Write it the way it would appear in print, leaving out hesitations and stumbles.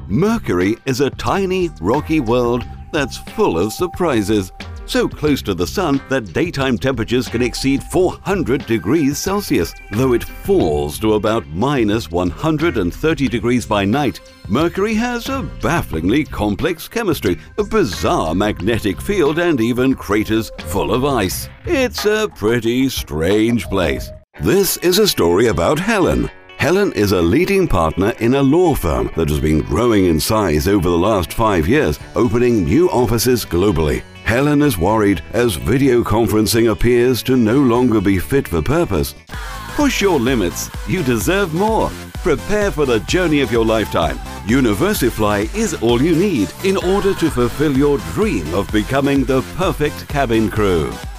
Mercury is a tiny, rocky world that's full of surprises. So close to the Sun that daytime temperatures can exceed 400 degrees Celsius, though it falls to about minus 130 degrees by night. Mercury has a bafflingly complex chemistry, a bizarre magnetic field, and even craters full of ice. It's a pretty strange place. This is a story about Helen. Helen is a leading partner in a law firm that has been growing in size over the last 5 years, opening new offices globally. Helen is worried as video conferencing appears to no longer be fit for purpose. Push your limits. You deserve more. Prepare for the journey of your lifetime. Universifly is all you need in order to fulfill your dream of becoming the perfect cabin crew.